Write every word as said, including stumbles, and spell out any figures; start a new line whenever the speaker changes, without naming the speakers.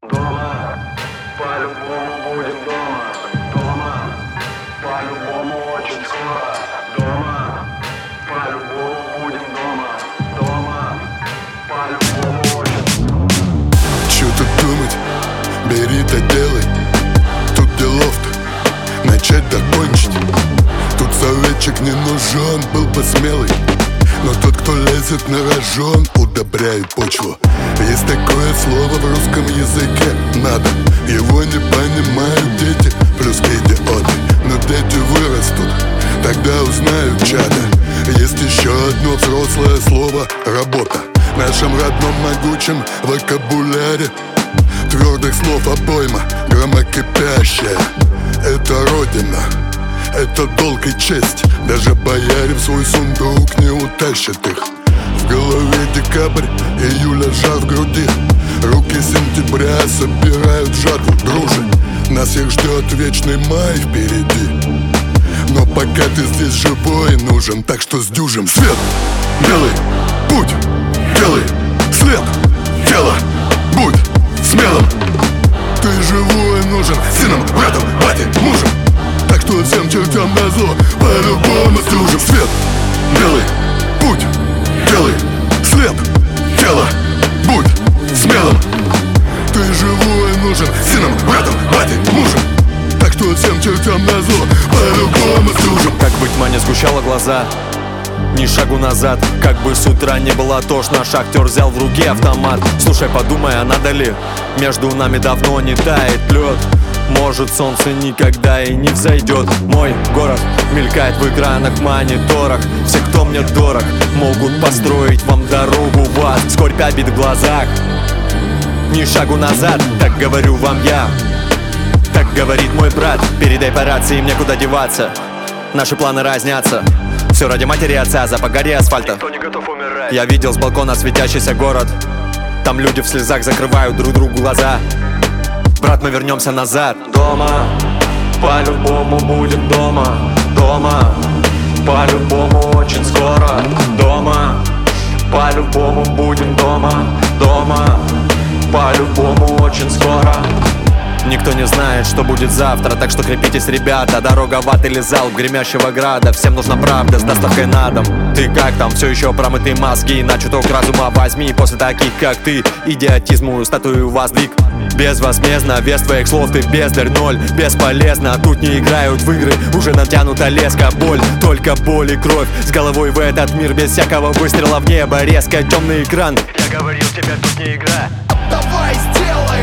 Дома, по-любому будем дома. Дома, по-любому очень скоро. Дома, по-любому будем дома. Дома, по-любому очень.
Чё тут думать? Бери да делай. Тут делов-то начать докончить. Тут советчик не нужен, был бы смелый. Но тот, кто лезет на рожон, удобряет почву. Есть такое слово в русском языке «надо». Его не понимают дети, плюс идиоты. Но дети вырастут, тогда узнают чадо. Есть еще одно взрослое слово «работа». В нашем родном могучем вокабуляре твердых слов обойма, громокипящая. Это родина, это долг и честь. Даже бояре в свой сундук не утащат их. В голове декабрь, июля жар в груди. Руки сентября собирают жатву, дружи. Нас всех ждет вечный май впереди. Но пока ты здесь живой нужен, так что сдюжим. Свет, белый, путь, белый, след, тело, будь смелым. Ты живой нужен, сыном, братом, батей, мужем. Так что всем чертям назло, по-любому сдюжим. Свет, белый, путь, белый, след, тело, будь смелым. Ты живой нужен, сыном, братом, батей, мужем. Так что всем чертям назло, по-любому сдюжим.
Как быть, маня, сгущала глаза, ни шагу назад. Как бы с утра не было тошно, шахтер взял в руки автомат. Слушай, подумай, а надо ли? Между нами давно не тает лед. Может, солнце никогда и не взойдет. Мой город мелькает в экранах, мониторах. Все, кто мне дорог, могут построить вам дорогу в ад. Скорбь обид в глазах, ни шагу назад. Так говорю вам я, так говорит мой брат. Передай по рации, мне куда деваться. Наши планы разнятся. Все ради матери и отца, запах гори асфальта.
Никто не готов умирать.
Я видел с балкона светящийся город. Там люди в слезах закрывают друг другу глаза. Брат, мы вернемся назад. Дома, по-любому будем дома. Дома, по-любому очень скоро. Дома, по-любому будем дома. Дома, по-любому очень скоро. Никто не знает, что будет завтра, так что крепитесь, ребята. Дорога в ад или залп гремящего града. Всем нужна правда с доставкой на дом. Ты как там? Все еще промытые мозги. На чуток разума возьми. После таких, как ты, идиотизму статую воздвиг. Безвозмездно, без твоих слов ты бездарь, ноль. Бесполезно, тут не играют в игры. Уже натянута леска, боль, только боль и кровь. С головой в этот мир без всякого выстрела в небо. Резко темный экран.
Я говорил тебе, тут не игра.
Давай сделай